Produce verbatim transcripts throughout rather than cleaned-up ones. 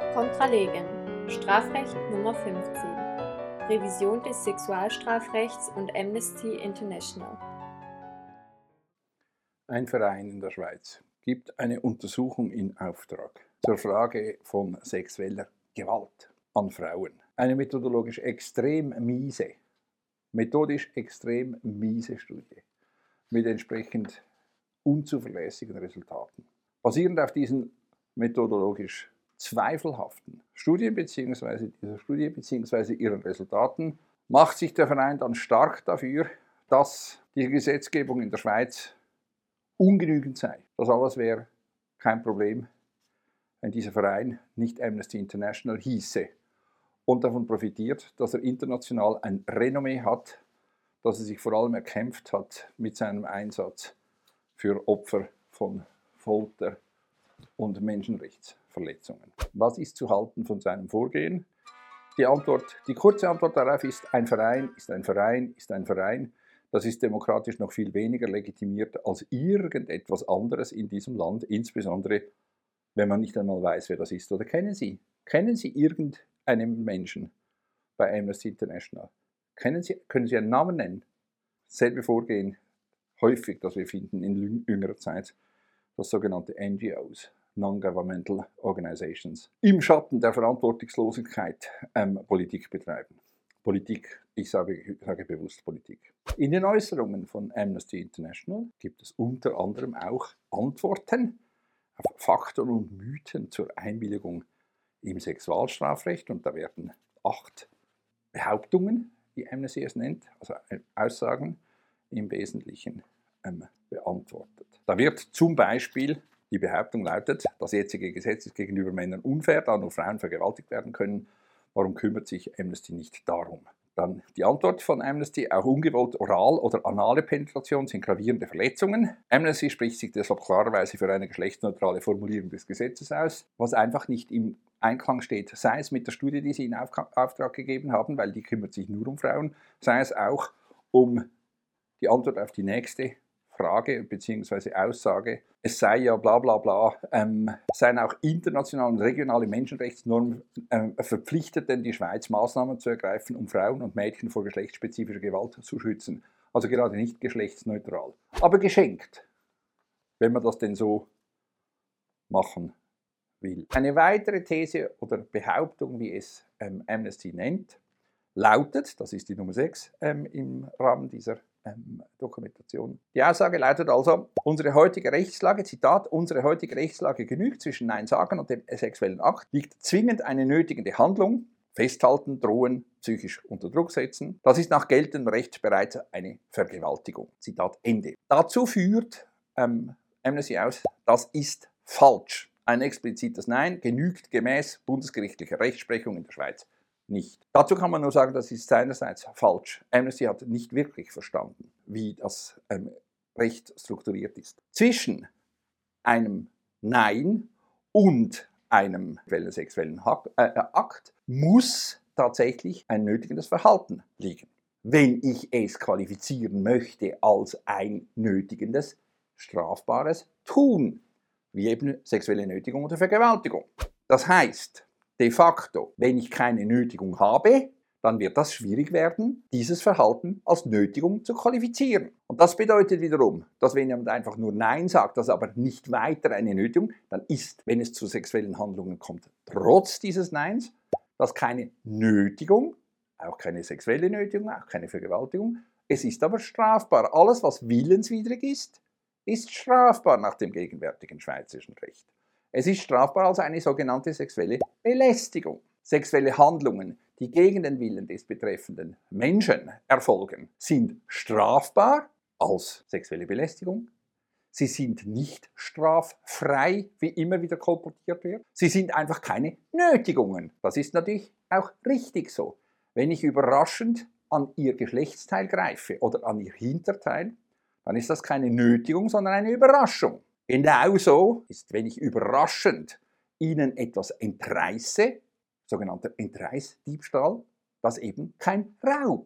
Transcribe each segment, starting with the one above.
Contra Legem. Strafrecht Nummer fünfzehn. Revision des Sexualstrafrechts und Amnesty International. Ein Verein in der Schweiz gibt eine Untersuchung in Auftrag zur Frage von sexueller Gewalt an Frauen. Eine methodologisch extrem miese, methodisch extrem miese Studie mit entsprechend unzuverlässigen Resultaten. Basierend auf diesen methodologisch zweifelhaften Studien bzw. dieser Studie bzw. ihren Resultaten macht sich der Verein dann stark dafür, dass die Gesetzgebung in der Schweiz ungenügend sei. Das alles wäre kein Problem, wenn dieser Verein nicht Amnesty International hieße und davon profitiert, dass er international ein Renommee hat, dass er sich vor allem erkämpft hat mit seinem Einsatz für Opfer von Folter und Menschenrechtsverletzungen. Was ist zu halten von seinem Vorgehen? Die Antwort, die kurze Antwort darauf ist, ein Verein ist ein Verein, ist ein Verein. Das ist demokratisch noch viel weniger legitimiert als irgendetwas anderes in diesem Land, insbesondere wenn man nicht einmal weiß, wer das ist. Oder kennen Sie? Kennen Sie irgendeinen Menschen bei Amnesty International? Kennen Sie, können Sie einen Namen nennen? Selbe Vorgehen, häufig, das wir finden in jüngerer Zeit, das sogenannte N G Os, Non-Governmental Organizations, im Schatten der Verantwortungslosigkeit ähm, Politik betreiben. Politik, ich sage, ich sage bewusst Politik. In den Äußerungen von Amnesty International gibt es unter anderem auch Antworten auf Fakten und Mythen zur Einwilligung im Sexualstrafrecht, und da werden acht Behauptungen, wie Amnesty es nennt, also Aussagen im Wesentlichen ähm, beantwortet. Da wird zum Beispiel die Behauptung lautet, das jetzige Gesetz ist gegenüber Männern unfair, da nur Frauen vergewaltigt werden können. Warum kümmert sich Amnesty nicht darum? Dann die Antwort von Amnesty, auch ungewollt oral oder anale Penetration sind gravierende Verletzungen. Amnesty spricht sich deshalb klarerweise für eine geschlechtsneutrale Formulierung des Gesetzes aus, was einfach nicht im Einklang steht, sei es mit der Studie, die sie in Auftrag gegeben haben, weil die kümmert sich nur um Frauen, sei es auch um die Antwort auf die nächste Frage bzw. Aussage, es sei ja bla bla bla, ähm, seien auch internationale und regionale Menschenrechtsnormen ähm, verpflichtet denn die Schweiz Maßnahmen zu ergreifen, um Frauen und Mädchen vor geschlechtsspezifischer Gewalt zu schützen. Also gerade nicht geschlechtsneutral, aber geschenkt, wenn man das denn so machen will. Eine weitere These oder Behauptung, wie es ähm, Amnesty nennt, lautet, das ist die Nummer sechs ähm, im Rahmen dieser ähm, Dokumentation. Die Aussage lautet also, unsere heutige Rechtslage, Zitat, unsere heutige Rechtslage genügt zwischen Nein sagen und dem sexuellen Akt, liegt zwingend eine nötigende Handlung, festhalten, drohen, psychisch unter Druck setzen. Das ist nach geltendem Recht bereits eine Vergewaltigung. Zitat Ende. Dazu führt ähm, Amnesty aus, das ist falsch. Ein explizites Nein genügt gemäß bundesgerichtlicher Rechtsprechung in der Schweiz nicht. Dazu kann man nur sagen, das ist seinerseits falsch. Amnesty hat nicht wirklich verstanden, wie das ähm, Recht strukturiert ist. Zwischen einem Nein und einem sexuellen Akt muss tatsächlich ein nötigendes Verhalten liegen. Wenn ich es qualifizieren möchte als ein nötigendes, strafbares Tun, wie eben sexuelle Nötigung oder Vergewaltigung. Das heißt, de facto, wenn ich keine Nötigung habe, dann wird das schwierig werden, dieses Verhalten als Nötigung zu qualifizieren. Und das bedeutet wiederum, dass wenn jemand einfach nur Nein sagt, das aber nicht weiter eine Nötigung, dann ist, wenn es zu sexuellen Handlungen kommt, trotz dieses Neins, das keine Nötigung, auch keine sexuelle Nötigung, auch keine Vergewaltigung, es ist aber strafbar. Alles, was willenswidrig ist, ist strafbar nach dem gegenwärtigen schweizerischen Recht. Es ist strafbar als eine sogenannte sexuelle Belästigung. Sexuelle Handlungen, die gegen den Willen des betreffenden Menschen erfolgen, sind strafbar als sexuelle Belästigung. Sie sind nicht straffrei, wie immer wieder kolportiert wird. Sie sind einfach keine Nötigungen. Das ist natürlich auch richtig so. Wenn ich überraschend an ihr Geschlechtsteil greife oder an ihr Hinterteil, dann ist das keine Nötigung, sondern eine Überraschung. Genauso ist, wenn ich überraschend Ihnen etwas entreiße, sogenannter Entreißdiebstahl, das eben kein Raub,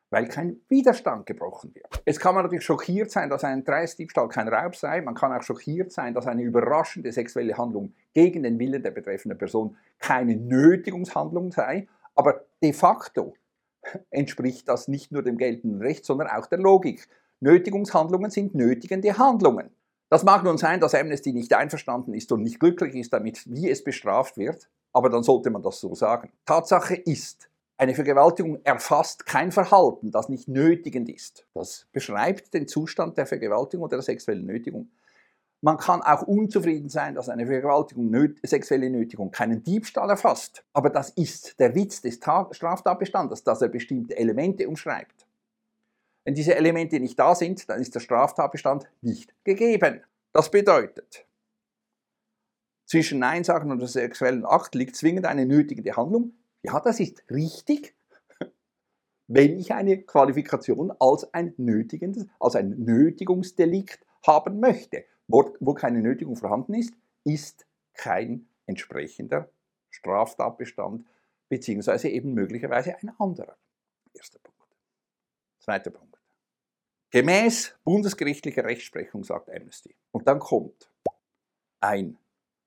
weil kein Widerstand gebrochen wird. Jetzt kann man natürlich schockiert sein, dass ein Dreiecksdiebstahl kein Raub sei. Man kann auch schockiert sein, dass eine überraschende sexuelle Handlung gegen den Willen der betreffenden Person keine Nötigungshandlung sei. Aber de facto entspricht das nicht nur dem geltenden Recht, sondern auch der Logik. Nötigungshandlungen sind nötigende Handlungen. Das mag nun sein, dass Amnesty nicht einverstanden ist und nicht glücklich ist damit, wie es bestraft wird, aber dann sollte man das so sagen. Tatsache ist, eine Vergewaltigung erfasst kein Verhalten, das nicht nötigend ist. Das beschreibt den Zustand der Vergewaltigung oder der sexuellen Nötigung. Man kann auch unzufrieden sein, dass eine Vergewaltigung, nöt sexuelle Nötigung keinen Diebstahl erfasst. Aber das ist der Witz des Straftatbestandes, dass er bestimmte Elemente umschreibt. Wenn diese Elemente nicht da sind, dann ist der Straftatbestand nicht gegeben. Das bedeutet, zwischen Nein-Sagen und dem sexuellen Akt liegt zwingend eine nötigende Handlung. Ja, das ist richtig, wenn ich eine Qualifikation als ein, nötigendes, als ein Nötigungsdelikt haben möchte. Wo, wo keine Nötigung vorhanden ist, ist kein entsprechender Straftatbestand, beziehungsweise eben möglicherweise ein anderer. Erster Punkt. Zweiter Punkt. Gemäß bundesgerichtlicher Rechtsprechung, sagt Amnesty. Und dann kommt ein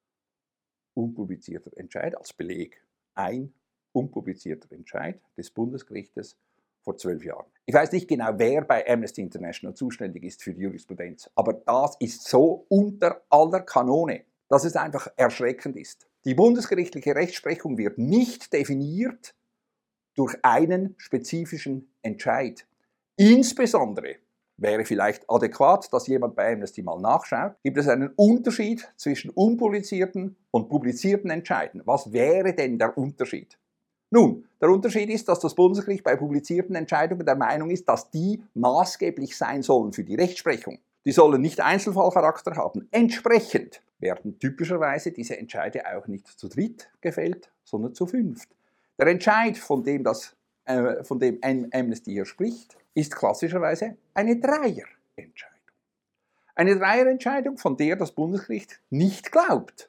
unpublizierter Entscheid als Beleg. Ein unpublizierter Entscheid des Bundesgerichtes vor zwölf Jahren. Ich weiß nicht genau, wer bei Amnesty International zuständig ist für die Jurisprudenz, aber das ist so unter aller Kanone, dass es einfach erschreckend ist. Die bundesgerichtliche Rechtsprechung wird nicht definiert durch einen spezifischen Entscheid. Insbesondere wäre vielleicht adäquat, dass jemand bei Amnesty mal nachschaut, gibt es einen Unterschied zwischen unpublizierten und publizierten Entscheiden. Was wäre denn der Unterschied? Nun, der Unterschied ist, dass das Bundesgericht bei publizierten Entscheidungen der Meinung ist, dass die maßgeblich sein sollen für die Rechtsprechung. Die sollen nicht Einzelfallcharakter haben. Entsprechend werden typischerweise diese Entscheide auch nicht zu dritt gefällt, sondern zu fünft. Der Entscheid, von dem, das, äh, von dem Amnesty hier spricht, ist klassischerweise eine Dreierentscheidung. Eine Dreierentscheidung, von der das Bundesgericht nicht glaubt,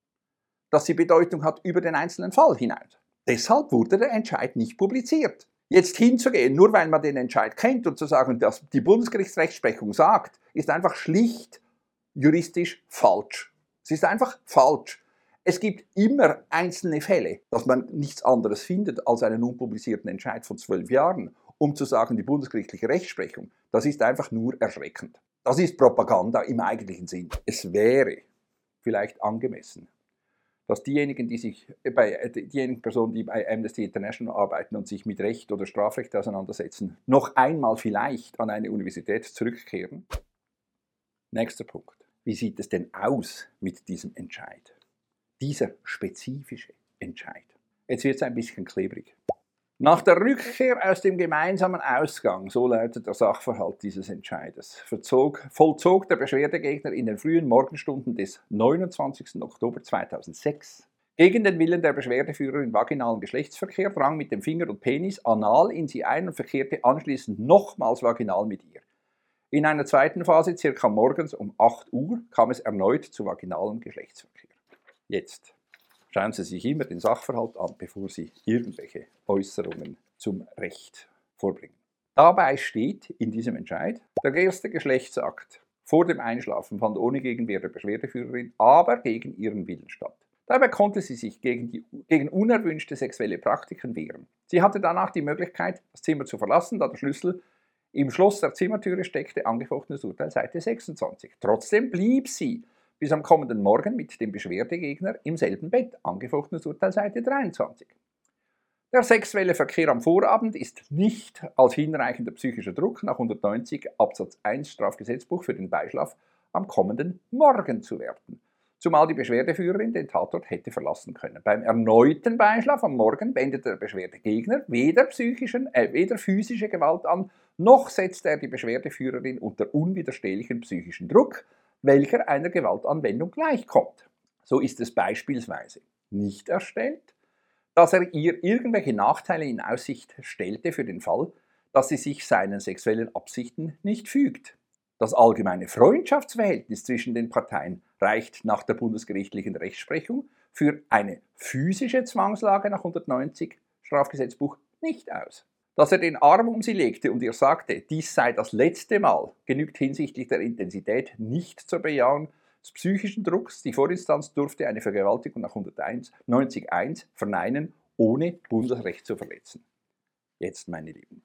dass sie Bedeutung hat über den einzelnen Fall hinaus. Deshalb wurde der Entscheid nicht publiziert. Jetzt hinzugehen, nur weil man den Entscheid kennt und zu sagen, dass die Bundesgerichtsrechtsprechung sagt, ist einfach schlicht juristisch falsch. Es ist einfach falsch. Es gibt immer einzelne Fälle, dass man nichts anderes findet als einen unpublizierten Entscheid von zwölf Jahren, um zu sagen, die bundesgerichtliche Rechtsprechung, das ist einfach nur erschreckend. Das ist Propaganda im eigentlichen Sinn. Es wäre vielleicht angemessen, dass diejenigen, die sich bei, diejenigen Personen, die bei Amnesty International arbeiten und sich mit Recht oder Strafrecht auseinandersetzen, noch einmal vielleicht an eine Universität zurückkehren. Nächster Punkt. Wie sieht es denn aus mit diesem Entscheid? Dieser spezifische Entscheid. Jetzt wird es ein bisschen klebrig. Nach der Rückkehr aus dem gemeinsamen Ausgang, so lautet der Sachverhalt dieses Entscheides, verzog, vollzog der Beschwerdegegner in den frühen Morgenstunden des neunundzwanzigsten Oktober zweitausendsechs gegen den Willen der Beschwerdeführerin vaginalen Geschlechtsverkehr, drang mit dem Finger und Penis anal in sie ein und verkehrte anschließend nochmals vaginal mit ihr. In einer zweiten Phase, circa morgens um acht Uhr, kam es erneut zu vaginalem Geschlechtsverkehr. Jetzt schauen Sie sich immer den Sachverhalt an, bevor Sie irgendwelche Äußerungen zum Recht vorbringen. Dabei steht in diesem Entscheid, der erste Geschlechtsakt vor dem Einschlafen fand ohne Gegenwehr der Beschwerdeführerin, aber gegen ihren Willen statt. Dabei konnte sie sich gegen, die, gegen unerwünschte sexuelle Praktiken wehren. Sie hatte danach die Möglichkeit, das Zimmer zu verlassen, da der Schlüssel im Schloss der Zimmertüre steckte, angefochtenes Urteil, Seite sechsundzwanzig. Trotzdem blieb sie bis am kommenden Morgen mit dem Beschwerdegegner im selben Bett, angefochtenes Urteil, Seite dreiundzwanzig. Der sexuelle Verkehr am Vorabend ist nicht als hinreichender psychischer Druck nach hundertneunzig Absatz eins Strafgesetzbuch für den Beischlaf am kommenden Morgen zu werten, zumal die Beschwerdeführerin den Tatort hätte verlassen können. Beim erneuten Beischlaf am Morgen wendete der Beschwerdegegner weder, psychischen, äh, weder physische Gewalt an, noch setzte er die Beschwerdeführerin unter unwiderstehlichen psychischen Druck, welcher einer Gewaltanwendung gleichkommt. So ist es beispielsweise nicht erstellt, dass er ihr irgendwelche Nachteile in Aussicht stellte für den Fall, dass sie sich seinen sexuellen Absichten nicht fügt. Das allgemeine Freundschaftsverhältnis zwischen den Parteien reicht nach der bundesgerichtlichen Rechtsprechung für eine physische Zwangslage nach hundertneunzig Strafgesetzbuch nicht aus. Dass er den Arm um sie legte und ihr sagte, dies sei das letzte Mal, genügt hinsichtlich der Intensität nicht zur Bejahung des psychischen Drucks. Die Vorinstanz durfte eine Vergewaltigung nach hundertneunzig Absatz eins verneinen, ohne Bundesrecht zu verletzen. Jetzt, meine Lieben.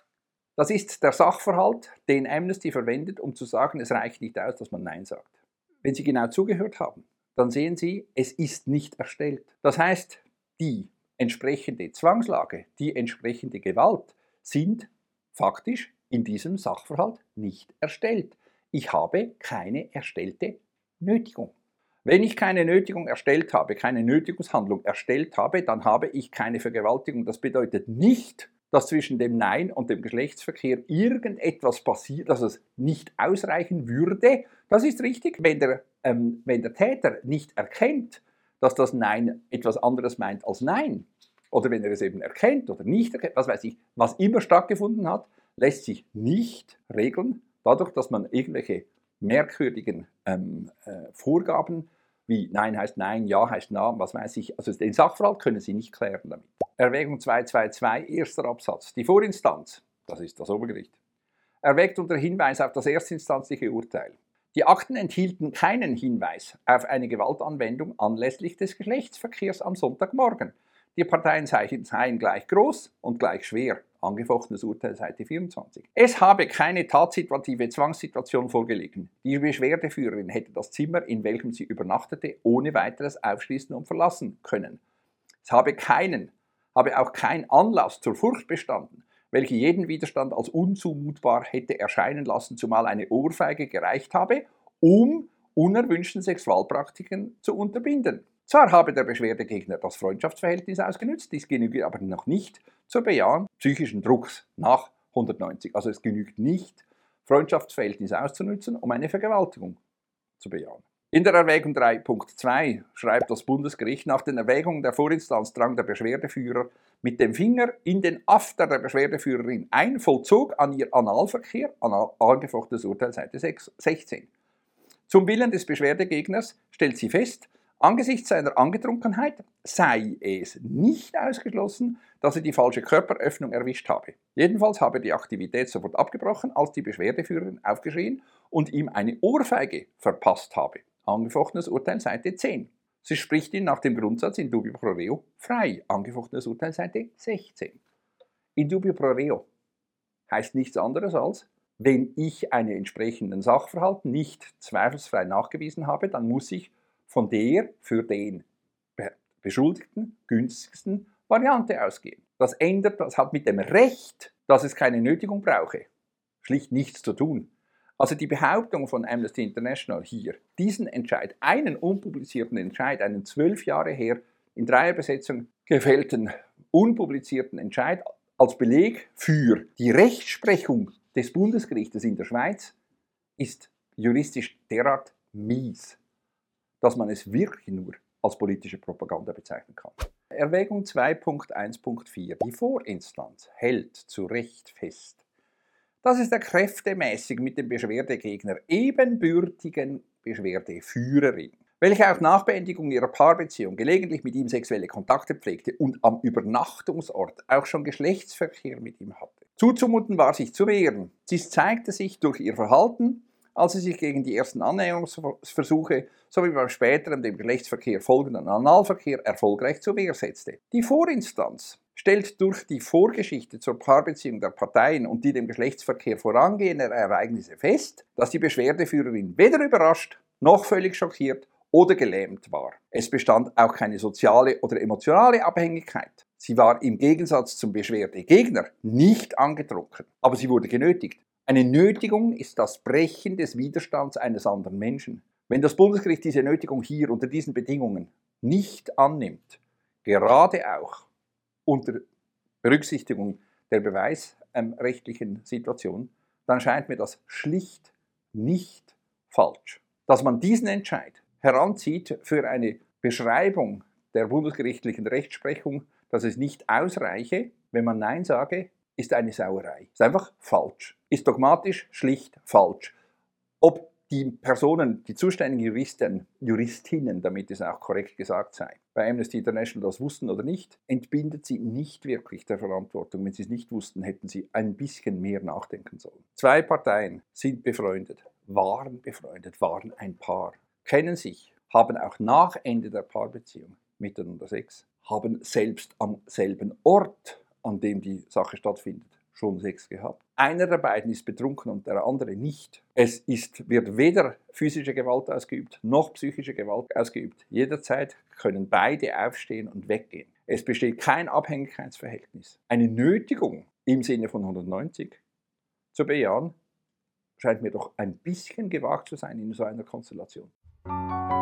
Das ist der Sachverhalt, den Amnesty verwendet, um zu sagen, es reicht nicht aus, dass man Nein sagt. Wenn Sie genau zugehört haben, dann sehen Sie, es ist nicht erstellt. Das heißt, die entsprechende Zwangslage, die entsprechende Gewalt sind faktisch in diesem Sachverhalt nicht erstellt. Ich habe keine erstellte Nötigung. Wenn ich keine Nötigung erstellt habe, keine Nötigungshandlung erstellt habe, dann habe ich keine Vergewaltigung. Das bedeutet nicht, dass zwischen dem Nein und dem Geschlechtsverkehr irgendetwas passiert, dass es nicht ausreichen würde. Das ist richtig, wenn der, ähm, wenn der Täter nicht erkennt, dass das Nein etwas anderes meint als Nein, oder wenn er es eben erkennt oder nicht erkennt, was weiß ich, was immer stattgefunden hat, lässt sich nicht regeln, dadurch, dass man irgendwelche merkwürdigen ähm, äh, Vorgaben, wie Nein heißt Nein, Ja heißt Na, was weiß ich, also den Sachverhalt können Sie nicht klären damit. Erwägung zweihundertzweiundzwanzig, erster Absatz. Die Vorinstanz, das ist das Obergericht, erwägt unter Hinweis auf das erstinstanzliche Urteil. Die Akten enthielten keinen Hinweis auf eine Gewaltanwendung anlässlich des Geschlechtsverkehrs am Sonntagmorgen. Die Parteien seien gleich groß und gleich schwer. Angefochtenes Urteil, Seite vierundzwanzig. Es habe keine tatsituative Zwangssituation vorgelegen. Die Beschwerdeführerin hätte das Zimmer, in welchem sie übernachtete, ohne weiteres aufschließen und verlassen können. Es habe keinen, habe auch kein Anlass zur Furcht bestanden, welche jeden Widerstand als unzumutbar hätte erscheinen lassen, zumal eine Ohrfeige gereicht habe, um unerwünschten Sexualpraktiken zu unterbinden. Zwar habe der Beschwerdegegner das Freundschaftsverhältnis ausgenutzt, dies genüge aber noch nicht zur Bejahung psychischen Drucks nach hundertneunzig. Also es genügt nicht, Freundschaftsverhältnis auszunutzen, um eine Vergewaltigung zu bejahen. In der Erwägung drei Punkt zwei schreibt das Bundesgericht, nach den Erwägungen der Vorinstanz drang der Beschwerdeführer mit dem Finger in den After der Beschwerdeführerin ein, vollzog an ihr Analverkehr, anal, angefochtenes Urteil, Seite sechzehn. Zum Willen des Beschwerdegegners stellt sie fest, angesichts seiner Angetrunkenheit sei es nicht ausgeschlossen, dass er die falsche Körperöffnung erwischt habe. Jedenfalls habe die Aktivität sofort abgebrochen, als die Beschwerdeführerin aufgeschrien und ihm eine Ohrfeige verpasst habe. Angefochtenes Urteil, Seite zehn. Sie spricht ihn nach dem Grundsatz in dubio pro reo frei. Angefochtenes Urteil, Seite sechzehn. In dubio pro reo heißt nichts anderes als, wenn ich einen entsprechenden Sachverhalt nicht zweifelsfrei nachgewiesen habe, dann muss ich von der für den Beschuldigten günstigsten Variante ausgehen. Das ändert, das hat mit dem Recht, dass es keine Nötigung brauche, schlicht nichts zu tun. Also die Behauptung von Amnesty International hier, diesen Entscheid, einen unpublizierten Entscheid, einen zwölf Jahre her in Dreierbesetzung gefällten, unpublizierten Entscheid als Beleg für die Rechtsprechung des Bundesgerichtes in der Schweiz, ist juristisch derart mies, dass man es wirklich nur als politische Propaganda bezeichnen kann. Erwägung zwei Punkt eins Punkt vier. Die Vorinstanz hält zu Recht fest, dass es der kräftemäßig mit dem Beschwerdegegner ebenbürtigen Beschwerdeführerin, welche auch nach Beendigung ihrer Paarbeziehung gelegentlich mit ihm sexuelle Kontakte pflegte und am Übernachtungsort auch schon Geschlechtsverkehr mit ihm hatte, zuzumuten war, sich zu wehren. Dies zeigte sich durch ihr Verhalten, als sie sich gegen die ersten Annäherungsversuche sowie beim späteren dem Geschlechtsverkehr folgenden Analverkehr erfolgreich zur Wehr setzte. Die Vorinstanz stellt durch die Vorgeschichte zur Paarbeziehung der Parteien und die dem Geschlechtsverkehr vorangehenden Ereignisse fest, dass die Beschwerdeführerin weder überrascht noch völlig schockiert oder gelähmt war. Es bestand auch keine soziale oder emotionale Abhängigkeit. Sie war im Gegensatz zum Beschwerdegegner nicht angetrunken, aber sie wurde genötigt. Eine Nötigung ist das Brechen des Widerstands eines anderen Menschen. Wenn das Bundesgericht diese Nötigung hier unter diesen Bedingungen nicht annimmt, gerade auch unter Berücksichtigung der beweisrechtlichen Situation, dann scheint mir das schlicht nicht falsch. Dass man diesen Entscheid heranzieht für eine Beschreibung der bundesgerichtlichen Rechtsprechung, dass es nicht ausreiche, wenn man Nein sage, ist eine Sauerei. Ist einfach falsch. Ist dogmatisch schlicht falsch. Ob Die Personen, die zuständigen Juristen, Juristinnen, damit es auch korrekt gesagt sei, bei Amnesty International das wussten oder nicht, entbindet sie nicht wirklich der Verantwortung. Wenn sie es nicht wussten, hätten sie ein bisschen mehr nachdenken sollen. Zwei Parteien sind befreundet, waren befreundet, waren ein Paar, kennen sich, haben auch nach Ende der Paarbeziehung miteinander Sex, haben selbst am selben Ort, an dem die Sache stattfindet, schon Sex gehabt. Einer der beiden ist betrunken und der andere nicht. Es ist, wird weder physische Gewalt ausgeübt, noch psychische Gewalt ausgeübt. Jederzeit können beide aufstehen und weggehen. Es besteht kein Abhängigkeitsverhältnis. Eine Nötigung im Sinne von hundertneunzig zu bejahen, scheint mir doch ein bisschen gewagt zu sein in so einer Konstellation.